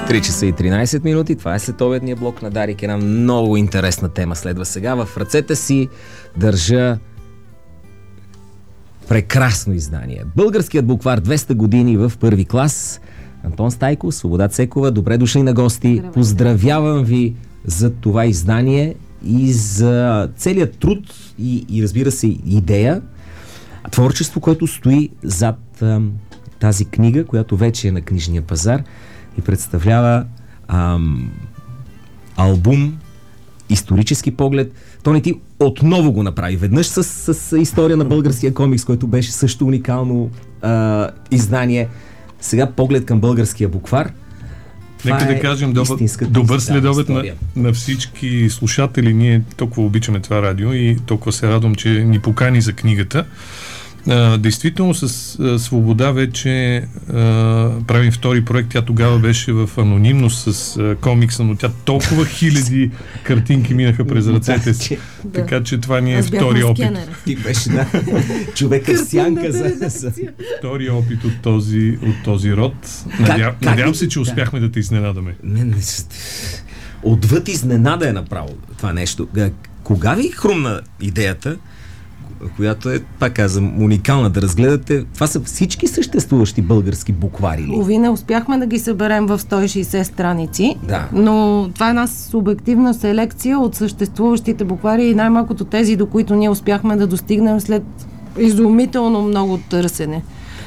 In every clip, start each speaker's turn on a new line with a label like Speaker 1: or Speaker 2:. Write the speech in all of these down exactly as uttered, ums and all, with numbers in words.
Speaker 1: три часа и тринайсет минути. Това е следобедния блок на Дарик. Една много интересна тема следва сега. В ръцете си държа прекрасно издание. Българският буквар двеста години в първи клас. Антон Стайков, Свобода Цекова, добре дошли на гости. Здравейте. Поздравявам ви за това издание и за целият труд и, и разбира се, идея, творчество, което стои зад а, тази книга, която вече е на книжния пазар и представлява ам, албум, исторически поглед. Тони, ти отново го направи веднъж с, с, с история на българския комикс, който беше също уникално а, издание. Сега поглед към българския буквар.
Speaker 2: Нека да кажем добър, добър следобед на, на всички слушатели. Ние толкова обичаме това радио и толкова се радвам, че ни покани за книгата. А, действително с а, Свобода вече а, правим втори проект. Тя тогава беше в анонимност с а, комикса, но тя толкова хиляди картинки минаха през ръцете си. Да. Така че това ни е втори опит.
Speaker 1: Ти беше, да, човека в сянка за, за...
Speaker 2: Втори опит от този, от този род. Надя... Как, Надявам се, че успяхме да, да те изненадаме.
Speaker 1: Не, не, отвъд изненада е направо това нещо. Кога ви хрумна идеята, която е, пак казвам, уникална да разгледате? Това са всички съществуващи български буквари ли?
Speaker 3: Ови, не успяхме да ги съберем в сто и шейсет страници, да. Но това е една субективна селекция от съществуващите буквари и най-малкото тези, до които ние успяхме да достигнем след изумително много търсене.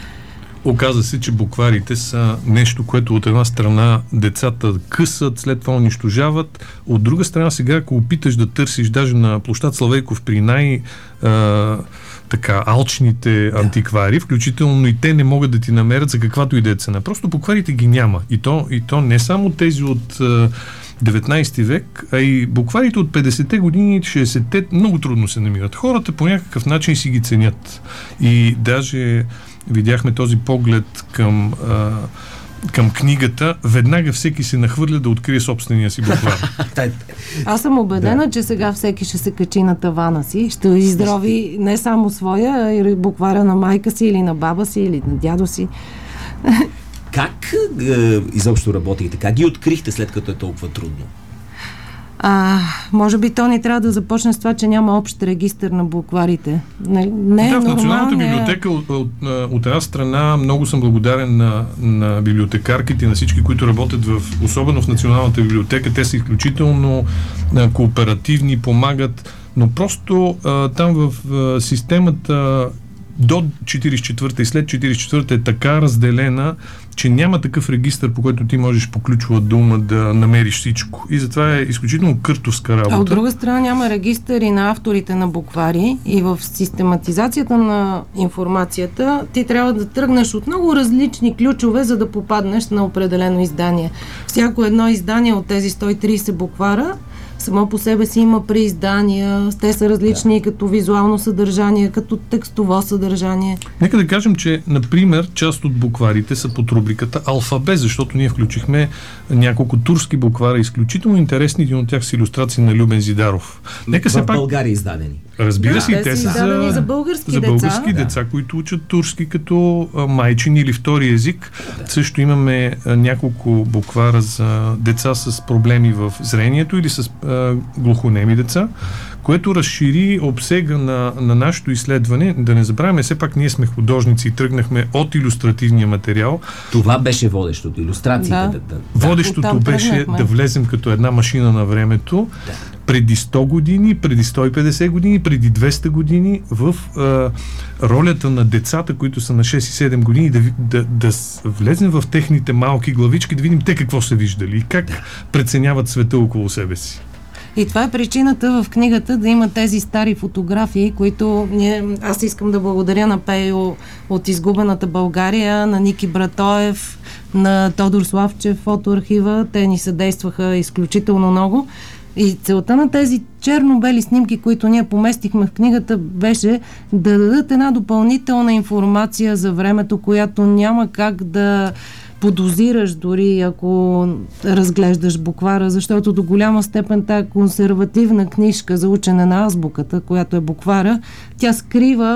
Speaker 2: Оказа се, че букварите са нещо, което от една страна децата късат, след това унищожават. От друга страна, сега, ако опиташ да търсиш даже на площад Славейков при най- а, така, алчните да. антиквари, включително и те не могат да ти намерят за каквато и да е цена. Просто букварите ги няма. И то, и то не само тези от а, деветнайсети век, а и букварите от петдесетте години, шейсетте много трудно се намират. Хората по някакъв начин си ги ценят. И даже видяхме този поглед към, а, към книгата, веднага всеки се нахвърля да открие собствения си буквар.
Speaker 3: Аз съм убедена, да. че сега всеки ще се качи на тавана си, ще издрови не само своя, а и буквара на майка си или на баба си или на дядо си.
Speaker 1: Как е, изобщо работите? Как ги открихте, след като е толкова трудно?
Speaker 3: А, може би то ни трябва да започне с това, че няма общ регистър на букварите. Не, не
Speaker 2: да,
Speaker 3: е
Speaker 2: в Националната
Speaker 3: нормалния...
Speaker 2: библиотека от, от, от една страна много съм благодарен на, на библиотекарките, на всички, които работят в, особено в Националната библиотека. Те са изключително а, кооперативни, помагат, но просто а, там в а, системата до четирийсет и четвърта и след четирийсет и четвърта е така разделена, че няма такъв регистър, по който ти можеш по ключова дума да намериш всичко. И затова е изключително къртовска работа.
Speaker 3: А от друга страна няма регистър и на авторите на буквари и в систематизацията на информацията ти трябва да тръгнеш от много различни ключове, за да попаднеш на определено издание. Всяко едно издание от тези сто и трийсет буквара само по себе си има преиздания, те са различни да. като визуално съдържание, като текстово съдържание.
Speaker 2: Нека да кажем, че, например, част от букварите са под рубриката алфабет, защото ние включихме няколко турски буквара, изключително интересни, един от тях с илюстрации на Любен Зидаров. Нека
Speaker 1: в
Speaker 2: се пак...
Speaker 1: България издадени.
Speaker 2: Разбира
Speaker 3: да,
Speaker 2: се,
Speaker 3: те,
Speaker 2: те
Speaker 3: са
Speaker 2: за,
Speaker 3: за български
Speaker 2: за
Speaker 3: деца,
Speaker 2: български деца,
Speaker 3: да.
Speaker 2: които учат турски като а, майчин или втори език. Да. Също имаме а, няколко буквара за деца с проблеми в зрението или с а, глухонеми деца, което разшири обсега на, на нашето изследване. Да не забравяме, все пак ние сме художници и тръгнахме от илюстративния материал.
Speaker 1: Това беше водещото, илюстрациите.
Speaker 3: Да.
Speaker 1: Да, да.
Speaker 2: Водещото беше тръгнахме. Да влезем като една машина на времето, да. преди сто години, преди сто и петдесет години, преди двеста години, в а, ролята на децата, които са на шест и седем години, да, да, да влезем в техните малки главички, да видим те какво са виждали и как да. преценяват света около себе си.
Speaker 3: И това е причината в книгата да има тези стари фотографии, които ние, аз искам да благодаря на Пейо от Изгубената България, на Ники Братоев, на Тодор Славчев, фотоархива. Те ни съдействаха изключително много. И целта на тези черно-бели снимки, които ние поместихме в книгата, беше да дадат една допълнителна информация за времето, която няма как да подозираш дори ако разглеждаш буквара, защото до голяма степен тая консервативна книжка за учене на азбуката, която е буквара, тя скрива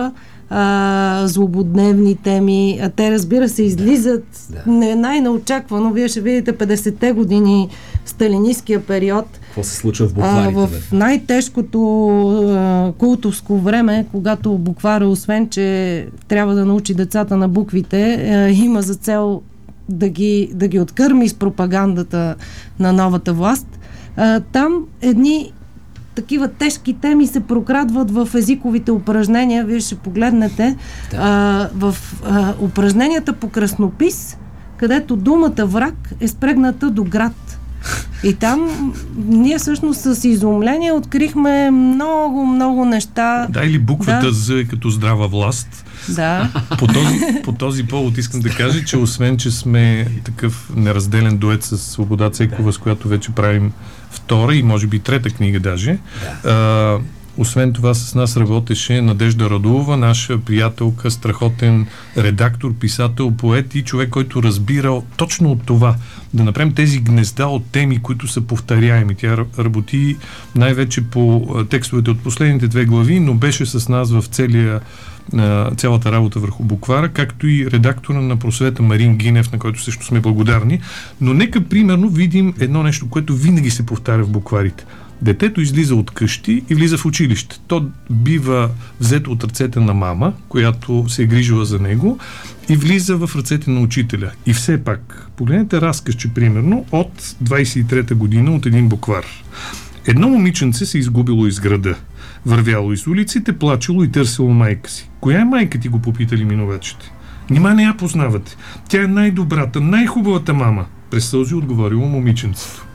Speaker 3: а, злободневни теми. А те, разбира се, излизат
Speaker 1: да.
Speaker 3: не най-неочаквано. Вие ще видите петдесетте години, сталинистския период.
Speaker 1: Какво се случва в букварите?
Speaker 3: А, в най-тежкото а, култовско време, когато буквара, освен че трябва да научи децата на буквите, а, има за цел да ги, да ги откърми с пропагандата на новата власт. А, там едни такива тежки теми се прокрадват в езиковите упражнения. Вие ще погледнете да. а, в а, упражненията по краснопис, където думата враг е спрегната до град. И там ние всъщност с изумление открихме много, много неща.
Speaker 2: Да, или буквата
Speaker 3: да.
Speaker 2: З е като здрава власт.
Speaker 3: Да.
Speaker 2: По този, по този повод искам да кажа, че освен, че сме такъв неразделен дует с Свобода Цекова, с която вече правим втора и може би трета книга даже, да. а, освен това с нас работеше Надежда Радулова, наша приятелка, страхотен редактор, писател, поет и човек, който разбира точно от това. Да направим тези гнезда от теми, които са повторяеми. Тя работи най-вече по текстовете от последните две глави, но беше с нас в целия цялата работа върху буквара, както и редактора на Просвета Марин Гинев, на който също сме благодарни. Но нека примерно видим едно нещо, което винаги се повтаря в букварите. Детето излиза от къщи и влиза в училище. То бива взето от ръцете на мама, която се е грижила за него, и влиза в ръцете на учителя. И все пак, погледнете разказче, примерно, от двайсет и трета година от един буквар. Едно момиченце се изгубило из града. Вървяло из улиците, плачело и търсило майка си. Коя е майка ти, го попитали минувачите? Нима не я познавате. Тя е най-добрата, най-хубавата мама. През сълзи отговорило момиченцето.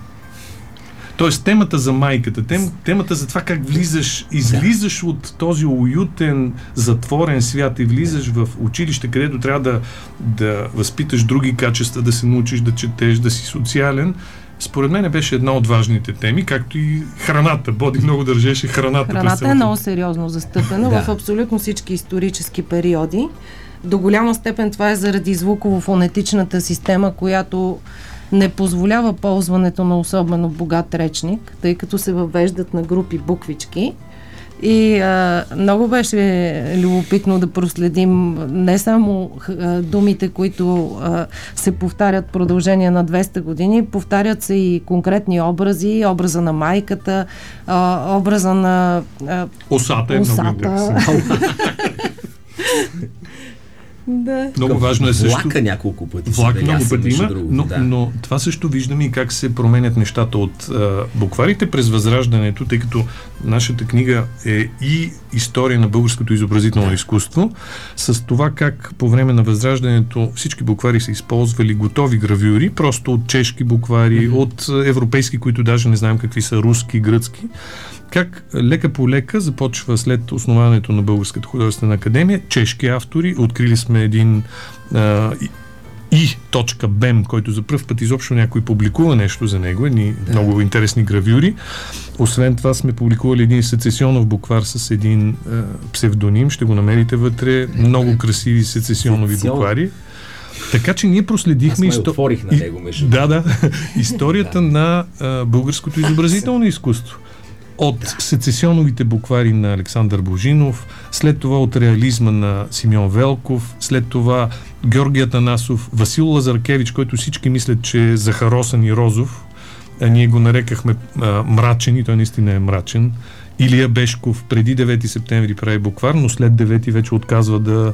Speaker 2: Тоест темата за майката, тем, темата за това как влизаш, излизаш да. от този уютен, затворен свят и влизаш в училище, където трябва да, да възпиташ други качества, да се научиш да четеш, да си социален. Според мен беше една от важните теми, както и храната. Боди много държеше храната.
Speaker 3: Храната е много сериозно застъпена да. в абсолютно всички исторически периоди. До голяма степен това е заради звуково-фонетичната система, която не позволява ползването на особено богат речник, тъй като се въвеждат на групи буквички. И а, много беше любопитно да проследим не само а, думите, които а, се повтарят в продължение на двеста години, повтарят се и конкретни образи, образа на майката, а, образа на а,
Speaker 2: осата е
Speaker 3: осата.
Speaker 2: много интересно.
Speaker 3: Да.
Speaker 2: Много важно е също.
Speaker 1: Влака няколко пъти.
Speaker 2: Влак много пъти има,
Speaker 1: друго,
Speaker 2: но,
Speaker 1: да.
Speaker 2: но това също виждаме и как се променят нещата от а, букварите през Възраждането, тъй като нашата книга е и история на българското изобразително да. изкуство, с това как по време на Възраждането всички буквари са използвали готови гравюри, просто от чешки буквари, mm-hmm. от европейски, които даже не знаем какви са, руски, гръцки. Как лека по лека започва след основаването на Българската художествена академия, чешки автори, открили сме един а, и точка бем, който за пръв път изобщо някой публикува нещо за него, едни да. много интересни гравюри. Освен това сме публикували един сецесионов буквар с един а, псевдоним, ще го намерите вътре, много красиви сецесионови Сецесион. буквари. Така че ние проследихме...
Speaker 1: Аз ме отворих на него, между.
Speaker 2: Да, да. Историята да. на а, българското изобразително изкуство. От да. сецесионовите буквари на Александър Божинов, след това от реализма на Симеон Велков, след това Георги Атанасов, Васил Лазаркевич, който всички мислят, че е захаросан и розов, а ние го нарекахме а, мрачен и той наистина е мрачен. Илия Бешков преди девети септември прави буквар, но след девети вече отказва да,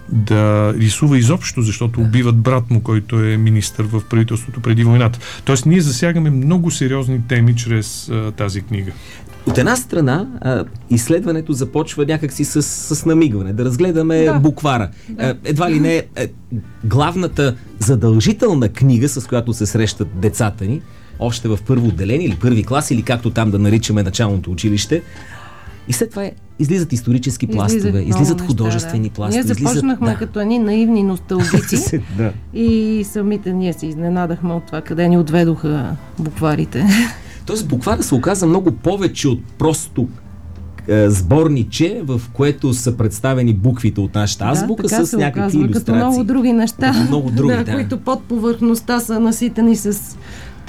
Speaker 2: да рисува изобщо, защото убиват брат му, който е министър в правителството преди войната. Тоест ние засягаме много сериозни теми чрез а, тази книга.
Speaker 1: От една страна, а, изследването започва някакси с, с намигване, да разгледаме да. буквара. Да. Едва ли не е главната задължителна книга, с която се срещат децата ни, още в първо отделение или първи клас, или както там да наричаме началното училище. И след това е, излизат исторически пластове, излизат художествени
Speaker 3: неща, да.
Speaker 1: пластове.
Speaker 3: Ние започнахме
Speaker 1: излизат,
Speaker 3: като едни наивни носталгици
Speaker 1: да.
Speaker 3: и самите ние се изненадахме от това, къде ни отведоха букварите.
Speaker 1: Тоест буквара се оказа много повече от просто е, сборниче, в което са представени буквите от нашата азбука,
Speaker 3: да,
Speaker 1: с някакви
Speaker 3: оказва,
Speaker 1: илюстрации.
Speaker 3: Като много други неща,
Speaker 1: като много други,
Speaker 3: да,
Speaker 1: да.
Speaker 3: които под повърхността са наситени с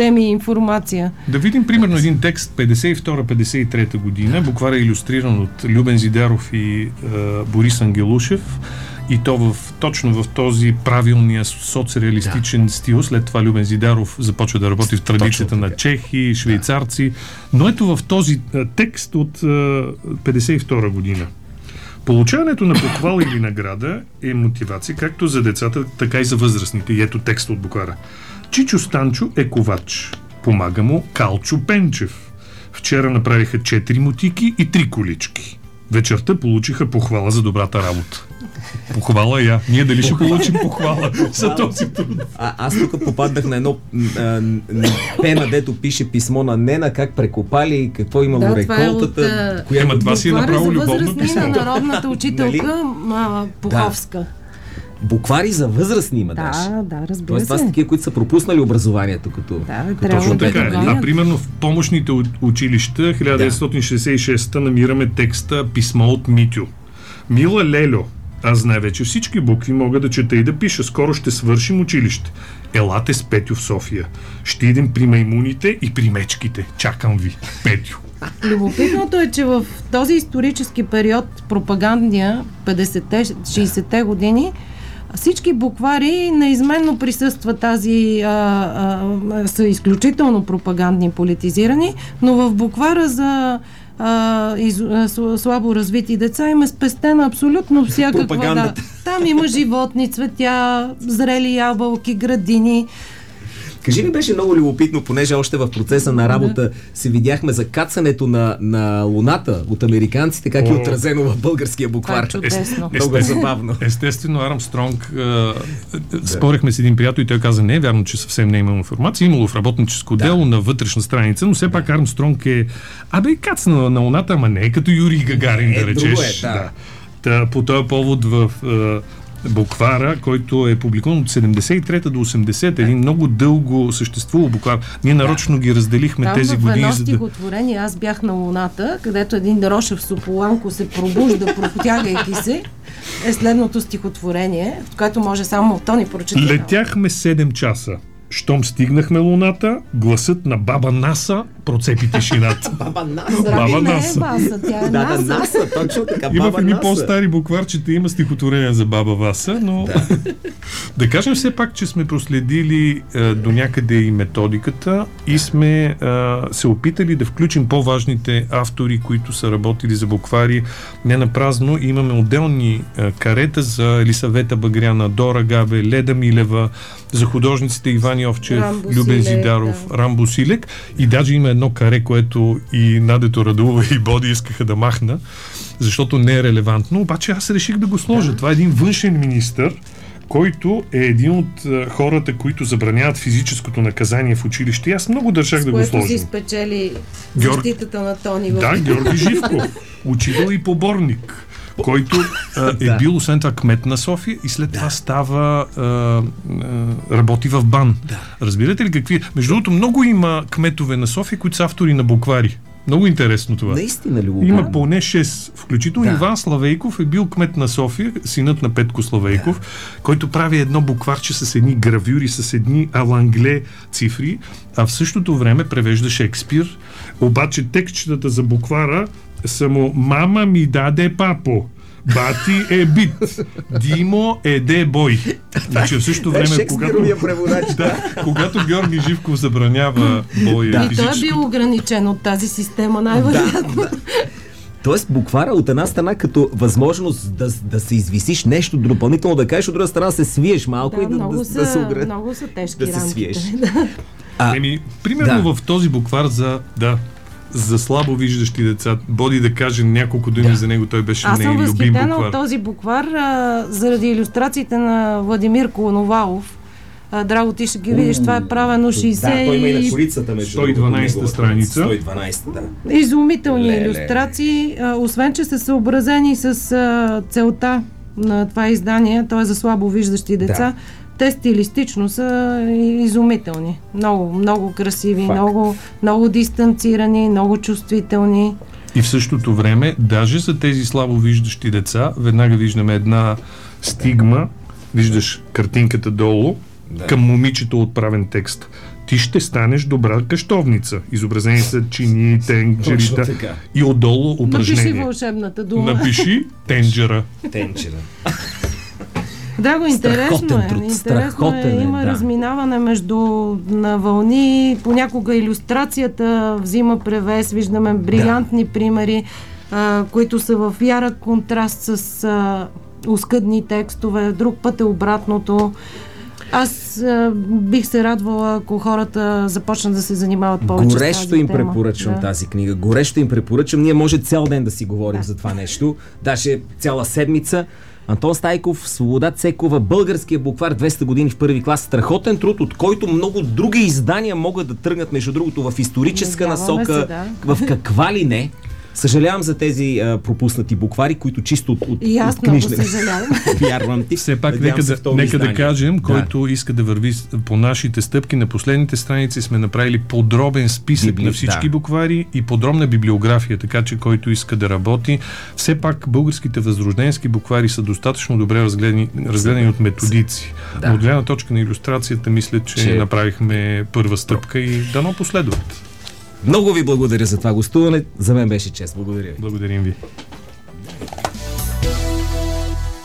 Speaker 3: теми и информация.
Speaker 2: Да видим примерно един текст петдесет и втора петдесет и трета година. Буквар е илюстриран от Любен Зидаров и е, Борис Ангелушев. И то в, точно в този правилния соцреалистичен да. стил. След това Любен Зидаров започва да работи в традицията на чехи, швейцарци. Да. Но ето в този а, текст от а, петдесет и втора година. Получаването на похвала или награда е мотивация както за децата, така и за възрастните. И ето текст от Буквара. Чичо Станчо е ковач. Помага му Калчо Пенчев. Вчера направиха четири мотики и три колички. Вечерта получиха похвала за добрата работа. Похвала я. Ние дали ще получим похвала за този труд?
Speaker 1: А, аз тук попаднах на едно а, пена, дето пише писмо на Нена, как прекопали, какво имало
Speaker 3: да,
Speaker 1: реколтата.
Speaker 3: Е от,
Speaker 1: коя...
Speaker 2: Ема това си е направо любовно писмо.
Speaker 3: На народната учителка нали? Пуховска.
Speaker 1: Да. Буквари за възрастни има
Speaker 3: да,
Speaker 1: даже.
Speaker 3: Да, разбира се.
Speaker 1: Тоест, това са такива, които са пропуснали образованието като...
Speaker 3: Да,
Speaker 1: като
Speaker 2: точно така е. Да, примерно в помощните училища хиляда деветстотин шестдесет и шеста намираме текста писмо от Митю. Мила Лельо, аз знае вече всички букви, мога да чета и да пиша. Скоро ще свършим училище. Елате с Петю в София. Ще идем при маймуните и при мечките. Чакам ви, Петю.
Speaker 3: Любопитното е, че в този исторически период, пропагандния, петдесетте шейсетте години, всички буквари неизменно присъства тази, а, а, са изключително пропагандни, политизирани, но в буквара за а, из, а, слабо развити деца има спестена абсолютно всякаква. Да, там има животни, цветя, зрели ябълки, градини.
Speaker 1: Кажи ми, беше много любопитно, понеже още в процеса на работа да. се видяхме за кацането на, на Луната от американците, как е отразено в българския буквар.
Speaker 3: Това е чудесно.
Speaker 1: Много е забавно.
Speaker 2: Естествено, Армстронг да. спорехме с един приятел и той каза, не е вярно, че съвсем не е имало информация. Имало в работническо да. дело на вътрешна страница, но все пак Армстронг е абе кацна на Луната, ама не е като Юрий Гагарин, да речеш.
Speaker 1: Е, да.
Speaker 2: Да. Та, по този повод в буквара, който е публикуван от седемдесет и трета до осемдесета, един много дълго съществува буквар. Ние нарочно ги разделихме
Speaker 3: там
Speaker 2: тези
Speaker 3: в
Speaker 2: години.
Speaker 3: Едно
Speaker 2: за да...
Speaker 3: стихотворение, аз бях на Луната, където един Рошев Сополанко се пробужда, протягайки се, е следното стихотворение, в което може само Тони прочете.
Speaker 2: Летяхме седем часа. Щом стигнахме Луната, гласът на баба Наса процепи тишината.
Speaker 1: Баба Наса.
Speaker 3: Баба Наса. Не е Баса, тя е
Speaker 1: да,
Speaker 3: Наса.
Speaker 1: Да, Наса, точно така.
Speaker 2: Има в едни по-стари букварчета, има стихотворения за баба Васа, но да. да кажем все пак, че сме проследили е, до някъде и методиката и сме е, се опитали да включим по-важните автори, които са работили за буквари. Не напразно имаме отделни е, карета за Елисавета Багряна, Дора Габе, Леда Милева, за художниците Иван Йовчев,
Speaker 3: Рамбо
Speaker 2: Любен
Speaker 3: Силек,
Speaker 2: Зидаров,
Speaker 3: да.
Speaker 2: Рамбо Силек и даже има едно каре, което и Надето Радулова и Боди искаха да махна, защото не е релевантно, обаче аз реших да го сложа. Да. Това е един външен министър, който е един от а, хората, които забраняват физическото наказание в училище. И аз много държах да го сложим.
Speaker 3: С което си спечели
Speaker 2: Геор...
Speaker 3: защитата на Тони.
Speaker 2: Да, Георги Живков, учител и поборник, който а, е бил освен това кмет на София и след да. това става а, а, работи в БАН. Да. Разбирате ли какви? Между другото, много има кметове на София, които са автори на буквари. Много интересно това.
Speaker 1: Наистина, любопитно.
Speaker 2: Има поне шест. Включително да. Иван Славейков е бил кмет на София, синът на Петко Славейков, да. който прави едно букварче с едни гравюри, с едни алангле цифри, а в същото време превежда Шекспир. Обаче текстчетата за буквара са му "Мама ми даде папо", "Бати е бит", "Димо еде бой". Значи в същото време, когато, да, когато Георги Живков забранява боя
Speaker 3: да.
Speaker 2: физическото...
Speaker 3: И той е бил ограничен от тази система, най-вероятно. Да.
Speaker 1: Тоест буквара от една страна като възможност да, да се извисиш нещо допълнително да кажеш, от друга страна се свиеш малко
Speaker 3: да,
Speaker 1: и да,
Speaker 3: много
Speaker 1: да,
Speaker 3: са,
Speaker 1: да се огр...
Speaker 3: много са тежки
Speaker 1: да се свиеш.
Speaker 2: А, Еми, примерно
Speaker 1: да.
Speaker 2: в този буквар за... Да, за слабо виждащи деца. Боди да каже няколко думи да. за него, той беше неин любим буквар.
Speaker 3: Аз съм възхитена от този буквар а, заради илюстрациите на Владимир Коновалов. А, Драго, ти ще ги видиш, това е правено шейсет
Speaker 1: Да, той има и на корицата между
Speaker 2: сто и дванадесета страница.
Speaker 1: сто и дванадесета, да.
Speaker 3: Изумителни
Speaker 1: Ле,
Speaker 3: илюстрации, а, освен че са съобразени с а, целта на това издание, т.е. за слабо виждащи деца. Да. Те стилистично са изумителни. Много, много красиви, много, много дистанцирани, много чувствителни.
Speaker 2: И в същото време, даже за тези слабо виждащи деца, веднага виждаме една стигма, виждаш картинката долу, да. към момичето отправен текст. ти ще станеш добра къщовница. Изобразени са чини, тенджерите и отдолу упражнение.
Speaker 3: Напиши вълшебната дума.
Speaker 2: Напиши тенджера.
Speaker 1: Тенджера.
Speaker 3: Да, го интересно
Speaker 1: Страхотен
Speaker 3: е.
Speaker 1: труд,
Speaker 3: Интересно
Speaker 1: страхотен
Speaker 3: е.
Speaker 1: е,
Speaker 3: Има
Speaker 1: да.
Speaker 3: разминаване между на вълни. Понякога илюстрацията взима превес. Виждаме брилянтни примери, а, които са в ярък контраст с а, оскъдни текстове. Друг път е обратното. Аз а, бих се радвала, ако хората започнат да се занимават повече с тази
Speaker 1: Горещо им
Speaker 3: тема.
Speaker 1: препоръчвам
Speaker 3: Да.
Speaker 1: тази книга. Горещо им препоръчвам. Ние може цял ден да си говорим за това нещо. Даже цяла седмица. Антон Стайков, Свобода Цекова, българския буквар двеста години в първи клас. Страхотен труд, от който много други издания могат да тръгнат, между другото, в историческа
Speaker 3: Надяваме
Speaker 1: насока,
Speaker 3: се, да.
Speaker 1: в каква ли не. Съжалявам за тези а, пропуснати буквари, които чисто от, от,
Speaker 3: И аз
Speaker 1: от
Speaker 3: много
Speaker 1: книжна...
Speaker 3: съжалявам.
Speaker 1: Вярвам ти.
Speaker 2: Все пак
Speaker 1: Надявам
Speaker 2: нека,
Speaker 1: се
Speaker 2: да,
Speaker 1: второ
Speaker 2: нека да
Speaker 1: издание.
Speaker 2: кажем,
Speaker 1: Да.
Speaker 2: който иска да върви с- по нашите стъпки, на последните страници сме направили подробен списък
Speaker 1: Библи...
Speaker 2: на всички
Speaker 1: да.
Speaker 2: буквари и подробна библиография, така че който иска да работи. Все пак българските възрожденски буквари са достатъчно добре разгледани, разгледани от методици.
Speaker 1: Да.
Speaker 2: Но от гледна точка на илюстрацията, мисля, че,
Speaker 1: Че-
Speaker 2: направихме първа стъпка и дано последват.
Speaker 1: Много ви благодаря за това гостуване. За мен беше чест. Благодаря ви.
Speaker 2: Благодарим ви.